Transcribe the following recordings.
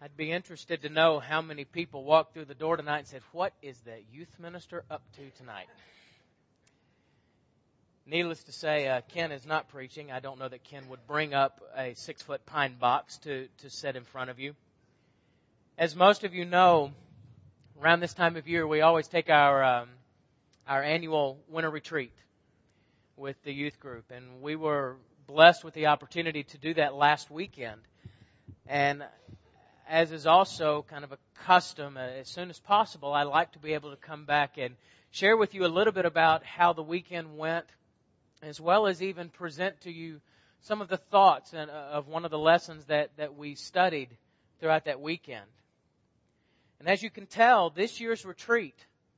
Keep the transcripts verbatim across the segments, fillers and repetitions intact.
I'd be interested to know how many people walked through the door tonight and said, "What is the youth minister up to tonight?" Needless to say, uh, Ken is not preaching. I don't know that Ken would bring up a six-foot pine box to, to set in front of you. As most of you know, around this time of year, we always take our um, our annual winter retreat with the youth group. And we were blessed with the opportunity to do that last weekend. And as is also kind of a custom, as soon as possible, I like to be able to come back and share with you a little bit about how the weekend went, as well as even present to you some of the thoughts of one of the lessons that, that we studied throughout that weekend. And as you can tell, this year's retreat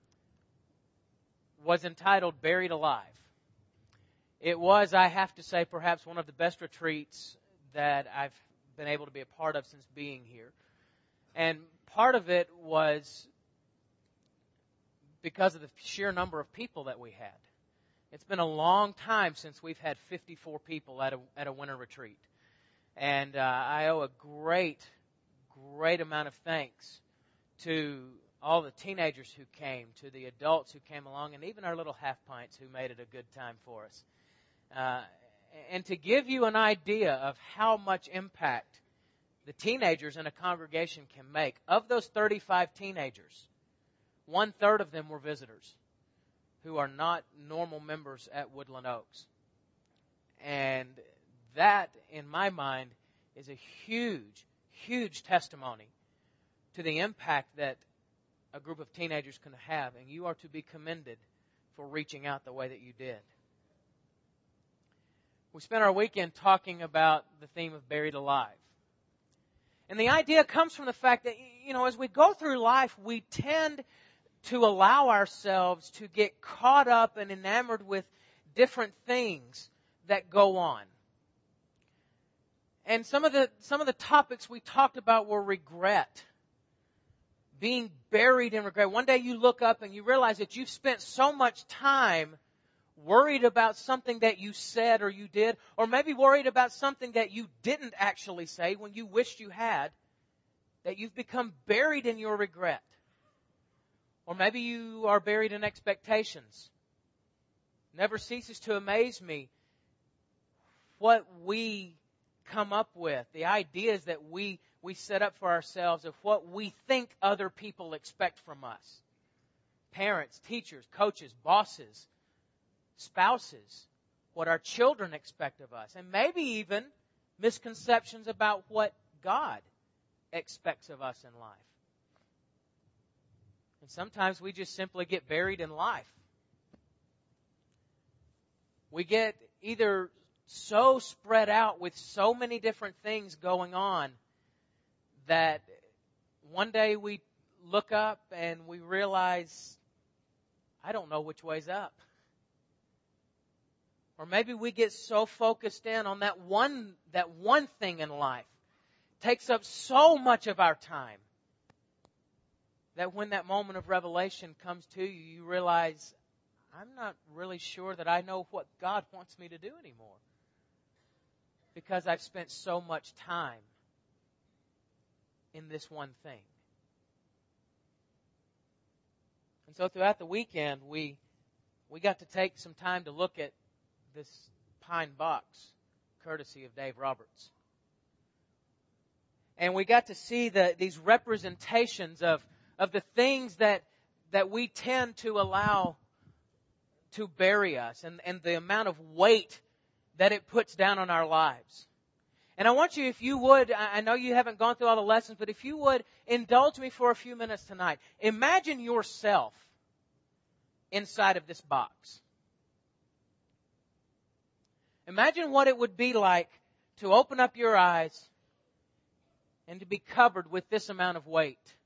was entitled Buried Alive. It was, I have to say, perhaps one of the best retreats that I've been able to be a part of since being here. And part of it was because of the sheer number of people that we had. It's been a long time since we've had fifty-four people at a at a winter retreat. And uh, I owe a great, great amount of thanks to all the teenagers who came, to the adults who came along, and even our little half-pints who made it a good time for us. Uh, and to give you an idea of how much impact the teenagers in a congregation can make, of those thirty-five teenagers, one-third of them were visitors who are not normal members at Woodland Oaks. And that, in my mind, is a huge, huge testimony to the impact that a group of teenagers can have. And you are to be commended for reaching out the way that you did. We spent our weekend talking about the theme of Buried Alive. And the idea comes from the fact that, you know, as we go through life, we tend to allow ourselves to get caught up and enamored with different things that go on. And some of the some of the topics we talked about were regret. Being buried in regret. One day you look up and you realize that you've spent so much time worried about something that you said or you did, or maybe worried about something that you didn't actually say when you wished you had, that you've become buried in your regret. Or maybe you are buried in expectations. Never ceases to amaze me what we come up with, the ideas that we, we set up for ourselves of what we think other people expect from us. Parents, teachers, coaches, bosses, spouses, what our children expect of us, and maybe even misconceptions about what God expects of us in life. And sometimes we just simply get buried in life. We get either so spread out with so many different things going on that one day we look up and we realize, I don't know which way's up. Or maybe we get so focused in on that one, that one thing in life. It takes up so much of our time that when that moment of revelation comes to you, you realize, I'm not really sure that I know what God wants me to do anymore. Because I've spent so much time in this one thing. And so throughout the weekend, we we got to take some time to look at this pine box, courtesy of Dave Roberts. And we got to see the, these representations of, of the things that, that we tend to allow to bury us, and, and the amount of weight that it puts down on our lives. And I want you, if you would, I know you haven't gone through all the lessons, but if you would, indulge me for a few minutes tonight. Imagine yourself inside of this box. Imagine what it would be like to open up your eyes and to be covered with this amount of weight. It's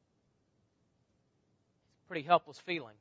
a pretty helpless feeling.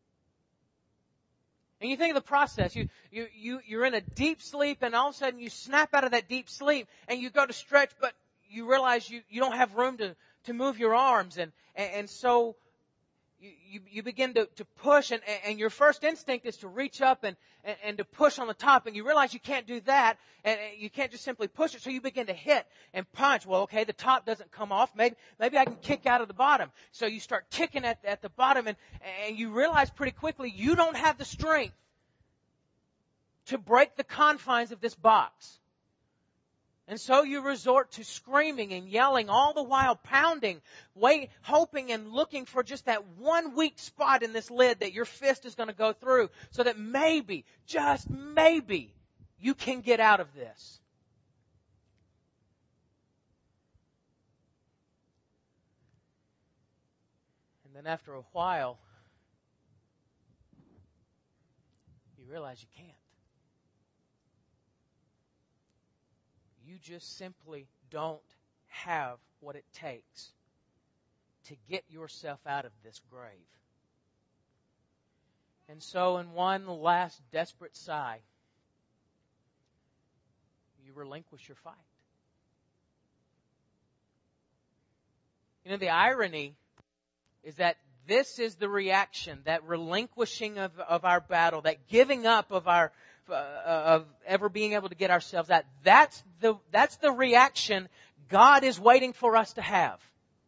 And you think of the process. You, you, you, you're in a deep sleep, and all of a sudden you snap out of that deep sleep and you go to stretch, but you realize you, you don't have room to, to move your arms. And, and, and so you, you, you begin to, to push, and, and your first instinct is to reach up and, and, and to push on the top. And you realize you can't do that, and you can't just simply push it. So you begin to hit and punch much. Well, okay, the top doesn't come off. Maybe maybe I can kick out of the bottom. So you start kicking at, at the bottom, and, and you realize pretty quickly you don't have the strength to break the confines of this box. And so you resort to screaming and yelling, all the while pounding, wait, hoping and looking for just that one weak spot in this lid that your fist is going to go through, so that maybe, just maybe, you can get out of this. And then after a while, you realize you can't. You just simply don't have what it takes to get yourself out of this grave. And so in one last desperate sigh, you relinquish your fight. You know, the irony is that this is the reaction, that relinquishing of, of our battle, that giving up of our Uh, of ever being able to get ourselves out. That's the, that's the reaction God is waiting for us to have.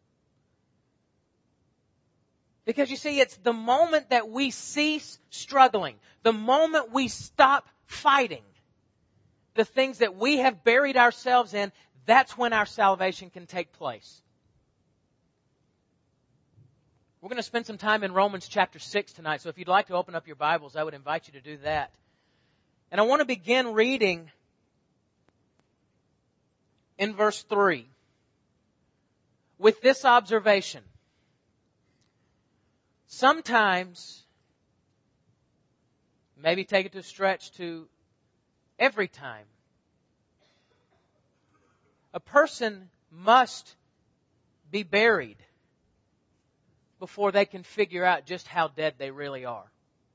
Because you see, it's the moment that we cease struggling, the moment we stop fighting the things that we have buried ourselves in, that's when our salvation can take place. We're going to spend some time in Romans chapter six tonight, so if you'd like to open up your Bibles, I would invite you to do that. And I want to begin reading in verse three with this observation. Sometimes, maybe take it to a stretch to every time, a person must be buried before they can figure out just how dead they really are.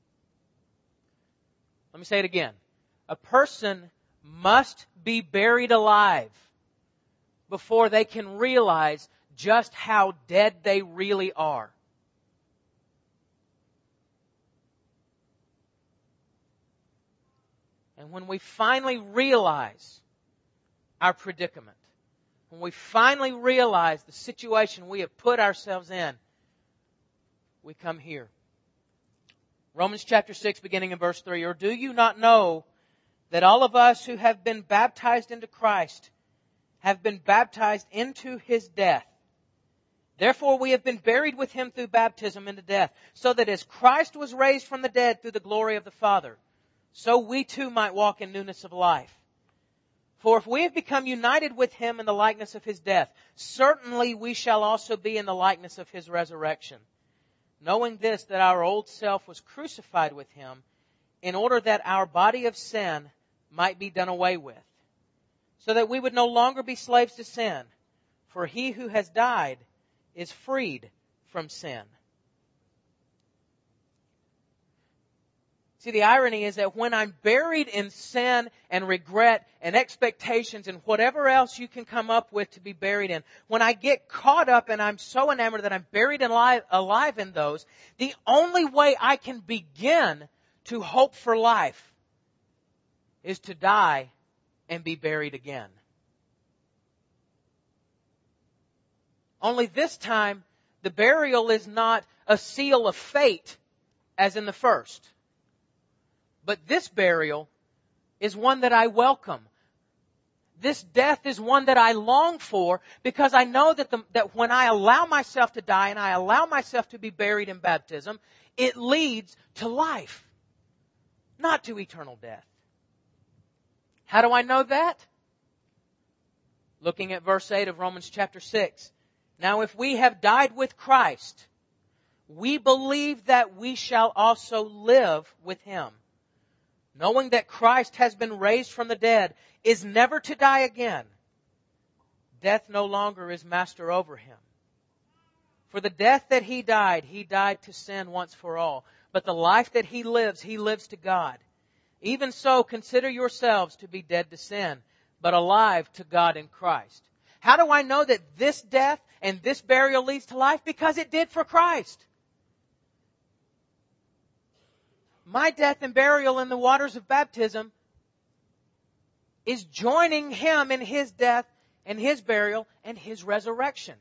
Let me say it again. A person must be buried alive before they can realize just how dead they really are. And when we finally realize our predicament, when we finally realize the situation we have put ourselves in, we come here. Romans chapter six, beginning in verse three. Or do you not know that all of us who have been baptized into Christ have been baptized into His death? Therefore we have been buried with Him through baptism into death, so that as Christ was raised from the dead through the glory of the Father, so we too might walk in newness of life. For if we have become united with Him in the likeness of His death, certainly we shall also be in the likeness of His resurrection. Knowing this, that our old self was crucified with Him, in order that our body of sin might be done away with, so that we would no longer be slaves to sin, for he who has died is freed from sin. See, the irony is that when I'm buried in sin and regret and expectations and whatever else you can come up with to be buried in, when I get caught up and I'm so enamored that I'm buried alive, alive in those, the only way I can begin to hope for life is to die and be buried again. Only this time, the burial is not a seal of fate as in the first. But this burial is one that I welcome. This death is one that I long for, because I know that, the, that when I allow myself to die and I allow myself to be buried in baptism, it leads to life, not to eternal death. How do I know that? Looking at verse eight of Romans chapter six. Now if we have died with Christ, we believe that we shall also live with Him. Knowing that Christ has been raised from the dead, is never to die again. Death no longer is master over Him. For the death that He died, He died to sin once for all. But the life that He lives, He lives to God. Even so, consider yourselves to be dead to sin, but alive to God in Christ. How do I know that this death and this burial leads to life? Because it did for Christ. My death and burial in the waters of baptism is joining Him in His death and His burial and His resurrection.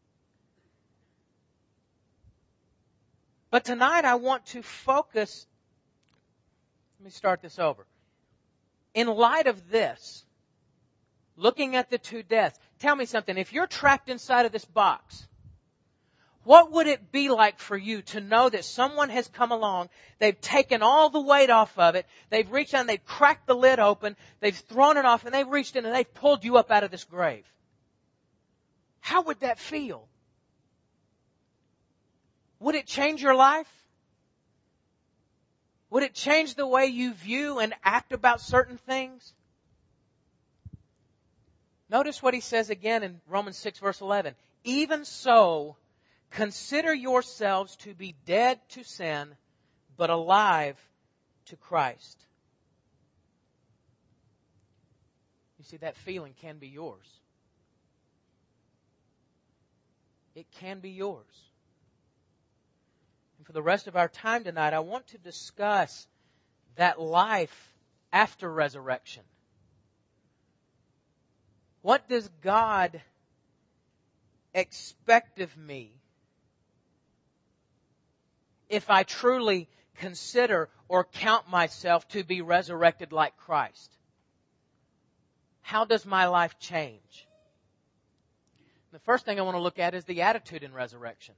But tonight I want to focus, let me start this over. In light of this, looking at the two deaths, tell me something. If you're trapped inside of this box, what would it be like for you to know that someone has come along, they've taken all the weight off of it, they've reached down, they've cracked the lid open, they've thrown it off, and they've reached in and they've pulled you up out of this grave? How would that feel? Would it change your life? Would it change the way you view and act about certain things? Notice what he says again in Romans six verse eleven. Even so, consider yourselves to be dead to sin, but alive to Christ. You see, that feeling can be yours. It can be yours. And for the rest of our time tonight, I want to discuss that life after resurrection. What does God expect of me if I truly consider or count myself to be resurrected like Christ? How does my life change? The first thing I want to look at is the attitude in resurrection.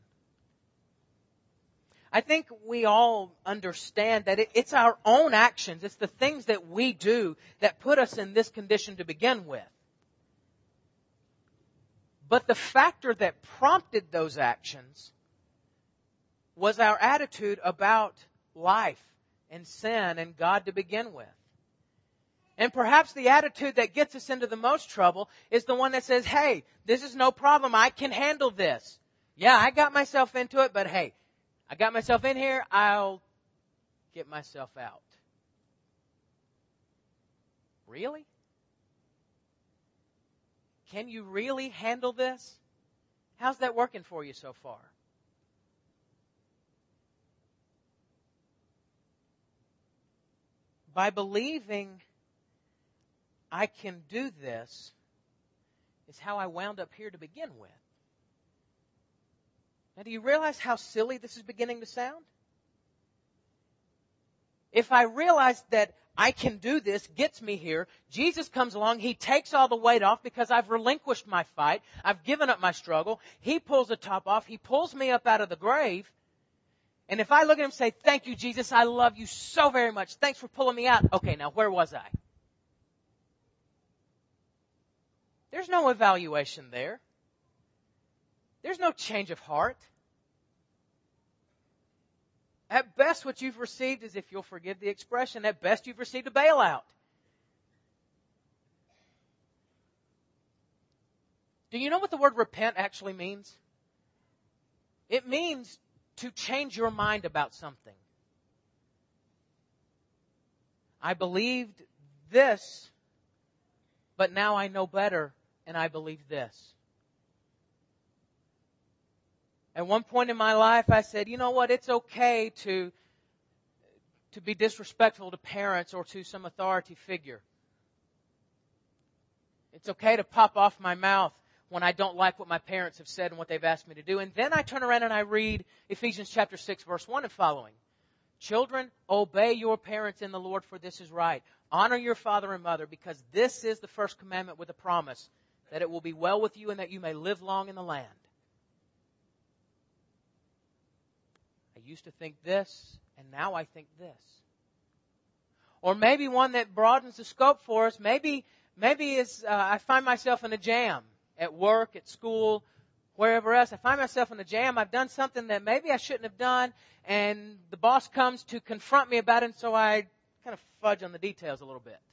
I think we all understand that it's our own actions, it's the things that we do that put us in this condition to begin with. But the factor that prompted those actions was our attitude about life and sin and God to begin with. And perhaps the attitude that gets us into the most trouble is the one that says, hey, this is no problem, I can handle this. Yeah, I got myself into it, but hey, I got myself in here, I'll get myself out. Really? Can you really handle this? How's that working for you so far? By believing I can do this is how I wound up here to begin with. Now, do you realize how silly this is beginning to sound? If I realize that I can do this, gets me here, Jesus comes along, He takes all the weight off because I've relinquished my fight, I've given up my struggle, He pulls the top off, He pulls me up out of the grave, and if I look at Him and say, thank you, Jesus, I love you so very much, thanks for pulling me out, okay, now where was I? There's no evaluation there. There's no change of heart. At best, what you've received is, if you'll forgive the expression, at best you've received a bailout. Do you know what the word repent actually means? It means to change your mind about something. I believed this, but now I know better, and I believe this. At one point in my life, I said, you know what, it's okay to, to be disrespectful to parents or to some authority figure. It's okay to pop off my mouth when I don't like what my parents have said and what they've asked me to do. And then I turn around and I read Ephesians chapter six, verse one and following. Children, obey your parents in the Lord, for this is right. Honor your father and mother, because this is the first commandment with a promise, that it will be well with you and that you may live long in the land. I used to think this, and now I think this. Or maybe one that broadens the scope for us, maybe maybe is uh, I find myself in a jam at work, at school, wherever else. I find myself in a jam. I've done something that maybe I shouldn't have done, and the boss comes to confront me about it, and so I kind of fudge on the details a little bit.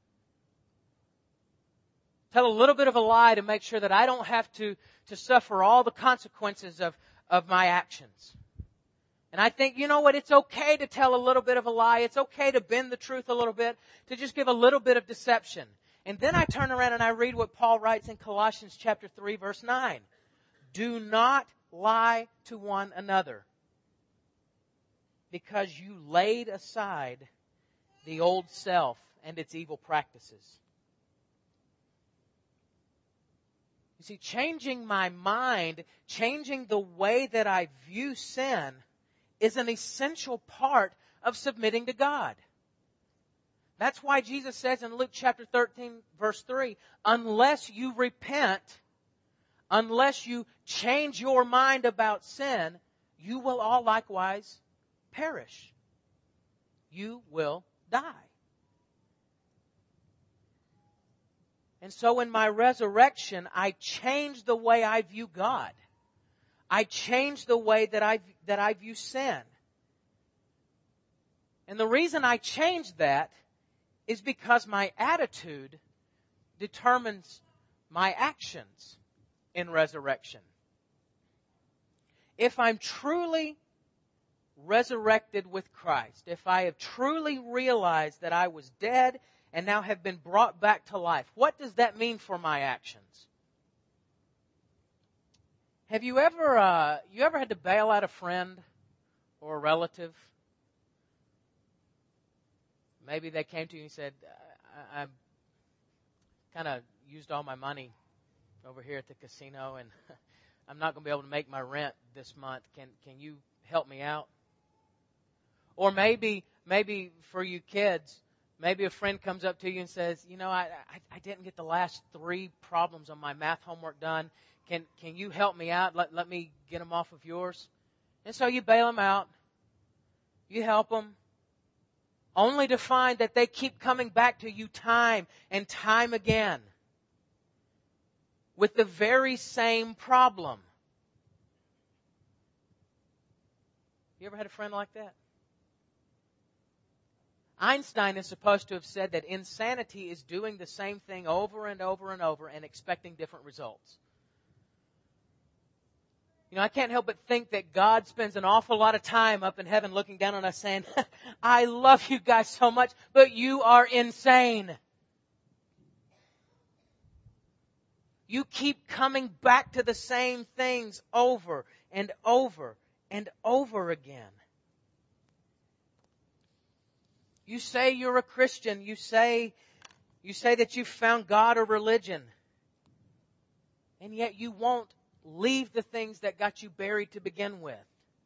Tell a little bit of a lie to make sure that I don't have to, to suffer all the consequences of, of my actions. And I think, you know what, it's okay to tell a little bit of a lie. It's okay to bend the truth a little bit, to just give a little bit of deception. And then I turn around and I read what Paul writes in Colossians chapter three, verse nine. Do not lie to one another, because you laid aside the old self and its evil practices. See, changing my mind, changing the way that I view sin is an essential part of submitting to God. That's why Jesus says in Luke chapter thirteen, verse three, unless you repent, unless you change your mind about sin, you will all likewise perish. You will die. And so in my resurrection, I change the way I view God. I change the way that I, that I view sin. And the reason I change that is because my attitude determines my actions in resurrection. If I'm truly resurrected with Christ, if I have truly realized that I was dead and now have been brought back to life, what does that mean for my actions? Have you ever, uh, you ever had to bail out a friend or a relative? Maybe they came to you and said, I, I kind of used all my money over here at the casino and I'm not going to be able to make my rent this month. Can can you help me out? Or maybe maybe for you kids, maybe a friend comes up to you and says, you know, I, I, I didn't get the last three problems on my math homework done. Can can you help me out? Let, let me get them off of yours. And so you bail them out. You help them. Only to find that they keep coming back to you time and time again with the very same problem. You ever had a friend like that? Einstein is supposed to have said that insanity is doing the same thing over and over and over and expecting different results. You know, I can't help but think that God spends an awful lot of time up in heaven looking down on us saying, I love you guys so much, but you are insane. You keep coming back to the same things over and over and over again. You say you're a Christian. You say, you say that you've found God or religion. And yet you won't leave the things that got you buried to begin with.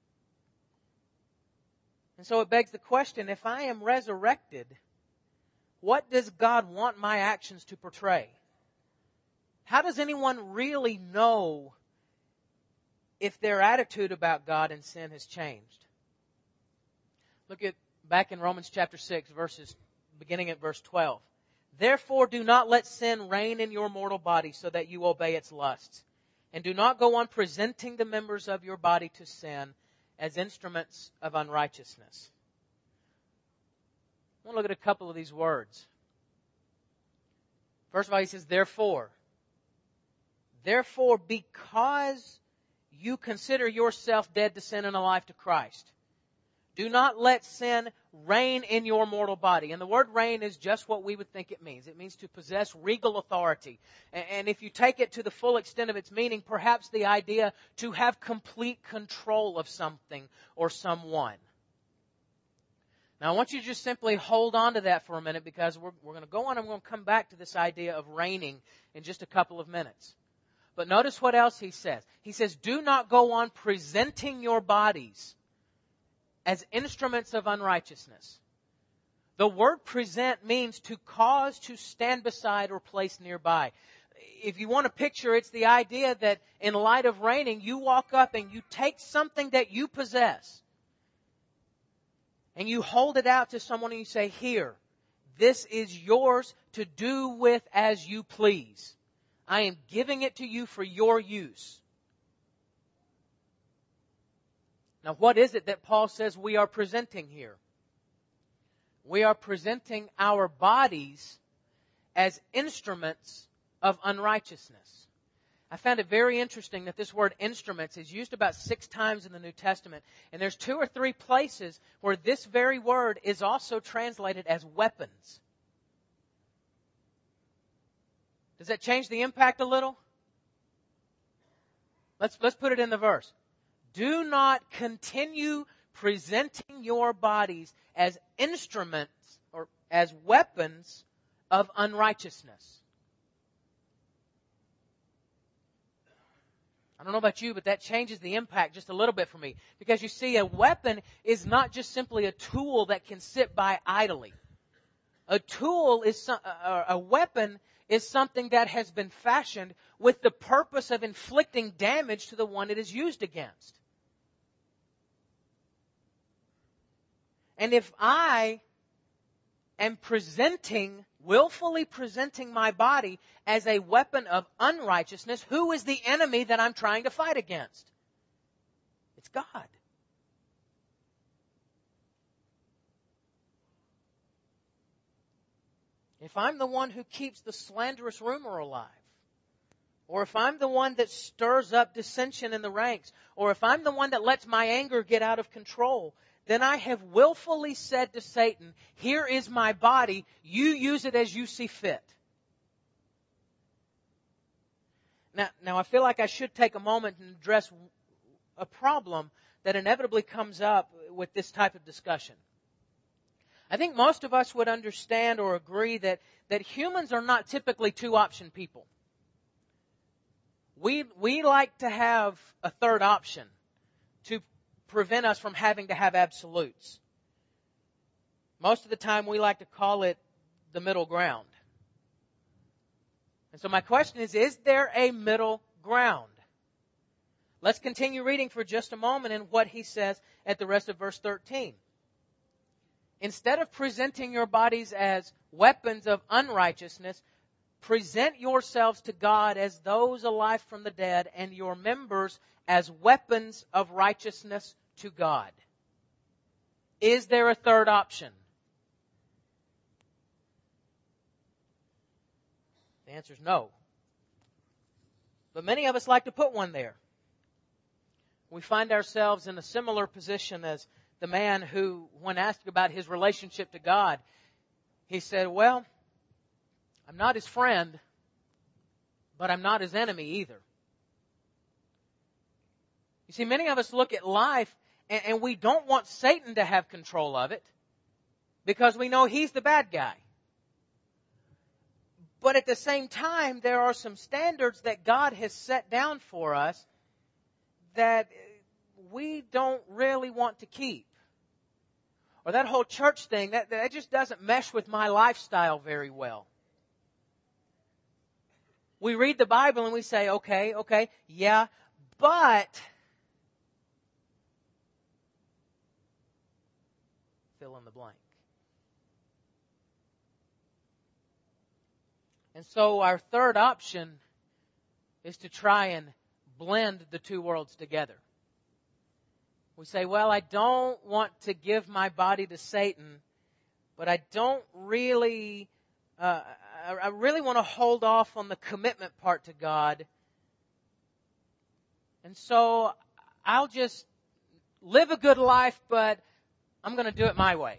And so it begs the question, if I am resurrected, what does God want my actions to portray? How does anyone really know if their attitude about God and sin has changed? Look at back in Romans chapter six, verses beginning at verse twelve. Therefore do not let sin reign in your mortal body so that you obey its lusts. And do not go on presenting the members of your body to sin as instruments of unrighteousness. I want to look at a couple of these words. First of all, he says, therefore. Therefore, because you consider yourself dead to sin and alive to Christ, do not let sin reign in your mortal body. And the word reign is just what we would think it means. It means to possess regal authority. And if you take it to the full extent of its meaning, perhaps the idea to have complete control of something or someone. Now I want you to just simply hold on to that for a minute because we're, we're going to go on and we're going to come back to this idea of reigning in just a couple of minutes. But notice what else he says. He says, do not go on presenting your bodies as instruments of unrighteousness. The word present means to cause, to stand beside, or place nearby. If you want to picture, it's the idea that in light of reigning, you walk up and you take something that you possess and you hold it out to someone and you say, here, this is yours to do with as you please. I am giving it to you for your use. Now, what is it that Paul says we are presenting here? We are presenting our bodies as instruments of unrighteousness. I found it very interesting that this word instruments is used about six times in the New Testament. And there's two or three places where this very word is also translated as weapons. Does that change the impact a little? Let's, let's put it in the verse. Do not continue presenting your bodies as instruments or as weapons of unrighteousness. I don't know about you, but that changes the impact just a little bit for me. Because you see, a weapon is not just simply a tool that can sit by idly. A tool is, a weapon is something that has been fashioned with the purpose of inflicting damage to the one it is used against. And if I am presenting, willfully presenting my body as a weapon of unrighteousness, who is the enemy that I'm trying to fight against? It's God. If I'm the one who keeps the slanderous rumor alive, or if I'm the one that stirs up dissension in the ranks, or if I'm the one that lets my anger get out of control, then I have willfully said to Satan, here is my body, you use it as you see fit. Now, now I feel like I should take a moment and address a problem that inevitably comes up with this type of discussion. I think most of us would understand or agree that, that humans are not typically two-option people. We, we like to have a third option to prevent us from having to have absolutes. Most of the time we like to call it the middle ground. And so my question is, is there a middle ground? Let's continue reading for just a moment in what he says at the rest of verse thirteen. Instead of presenting your bodies as weapons of unrighteousness, present yourselves to God as those alive from the dead, and your members as weapons of righteousness to God. Is there a third option? The answer is no. But many of us like to put one there. We find ourselves in a similar position as the man who, when asked about his relationship to God, he said, well, I'm not his friend, but I'm not his enemy either. You see, many of us look at life and, and we don't want Satan to have control of it because we know he's the bad guy. But at the same time, there are some standards that God has set down for us that we don't really want to keep. Or that whole church thing, that, that just doesn't mesh with my lifestyle very well. We read the Bible and we say, okay, okay, yeah, but fill in the blank. And so our third option is to try and blend the two worlds together. We say, well, I don't want to give my body to Satan, but I don't really, uh, I, I really want to hold off on the commitment part to God. And so I'll just live a good life, but I'm going to do it my way.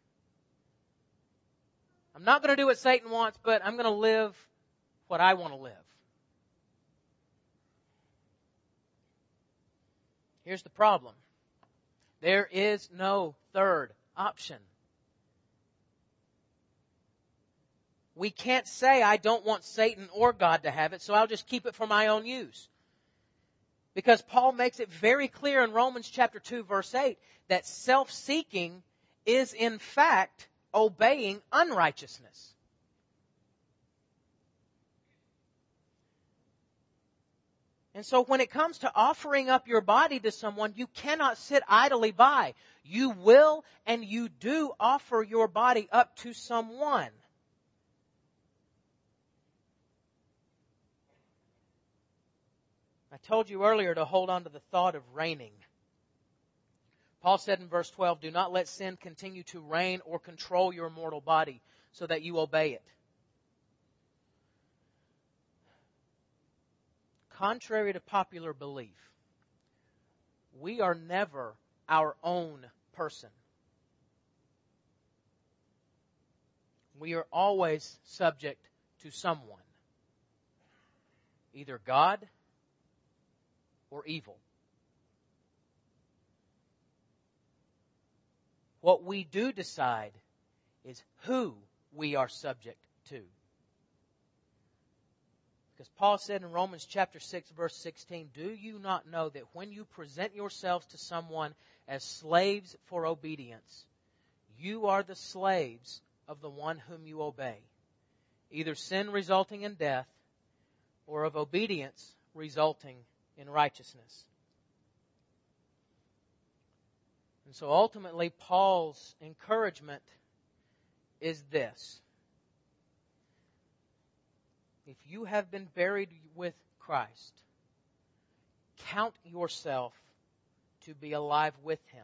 I'm not going to do what Satan wants, but I'm going to live what I want to live. Here's the problem. There is no third option. We can't say, I don't want Satan or God to have it, so I'll just keep it for my own use. Because Paul makes it very clear in Romans chapter two, verse eight, that self-seeking is in fact obeying unrighteousness. And so when it comes to offering up your body to someone, you cannot sit idly by. You will and you do offer your body up to someone. I told you earlier to hold on to the thought of reigning. Paul said in verse twelve, do not let sin continue to reign or control your mortal body so that you obey it. Contrary to popular belief, we are never our own person. We are always subject to someone, either God or evil. What we do decide is who we are subject to. Because Paul said in Romans chapter six, verse sixteen, do you not know that when you present yourselves to someone as slaves for obedience, you are the slaves of the one whom you obey, either sin resulting in death or of obedience resulting in righteousness. And so ultimately, Paul's encouragement is this. If you have been buried with Christ, count yourself to be alive with Him.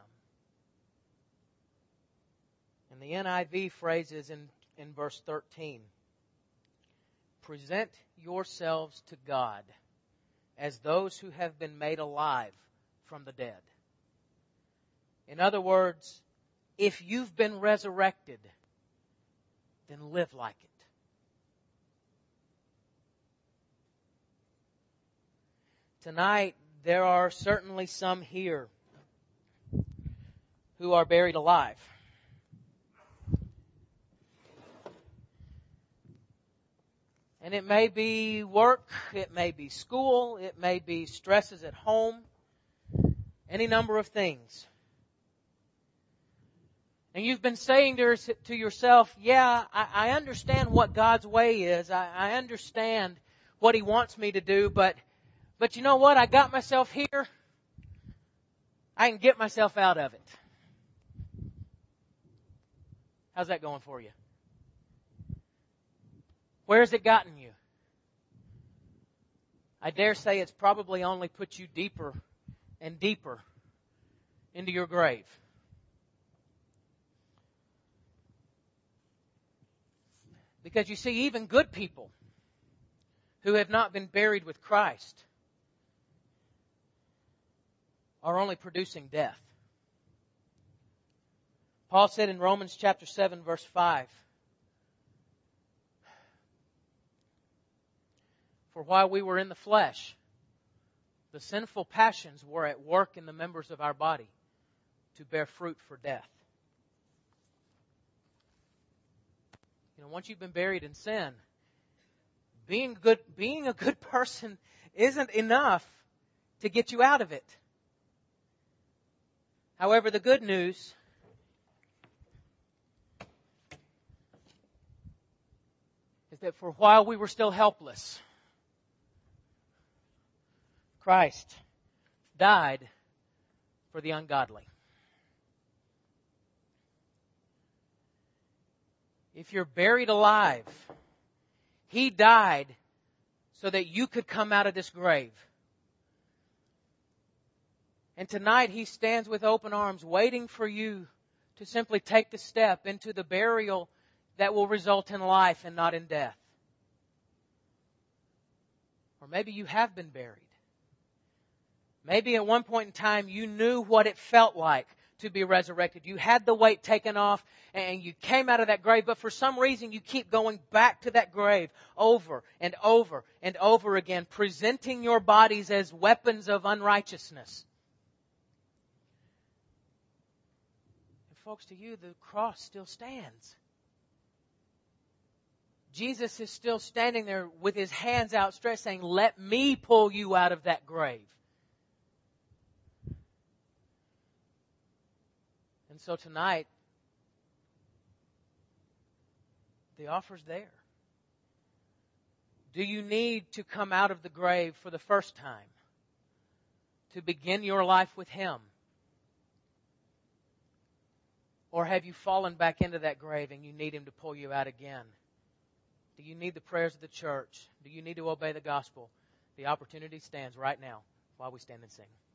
And the N I V phrase is in, in verse thirteen. Present yourselves to God as those who have been made alive from the dead. In other words, if you've been resurrected, then live like it. Tonight, there are certainly some here who are buried alive. And it may be work, it may be school, it may be stresses at home, any number of things. And you've been saying to, to yourself, yeah, I, I understand what God's way is. I, I understand what He wants me to do, but But you know what? I got myself here. I can get myself out of it. How's that going for you? Where's it gotten you? I dare say it's probably only put you deeper and deeper into your grave. Because you see, even good people who have not been buried with Christ are only producing death. Paul said in Romans chapter seven, verse five, for while we were in the flesh, the sinful passions were at work in the members of our body to bear fruit for death. You know, once you've been buried in sin, being good, being a good person isn't enough to get you out of it. However, the good news is that for while we were still helpless, Christ died for the ungodly. If you're buried alive, He died so that you could come out of this grave. And tonight He stands with open arms waiting for you to simply take the step into the burial that will result in life and not in death. Or maybe you have been buried. Maybe at one point in time you knew what it felt like to be resurrected. You had the weight taken off and you came out of that grave, but for some reason you keep going back to that grave over and over and over again, presenting your bodies as weapons of unrighteousness. And folks, to you, the cross still stands. Jesus is still standing there with His hands outstretched saying, let me pull you out of that grave. And so tonight, the offer's there. Do you need to come out of the grave for the first time to begin your life with Him? Or have you fallen back into that grave and you need Him to pull you out again? Do you need the prayers of the church? Do you need to obey the gospel? The opportunity stands right now while we stand and sing.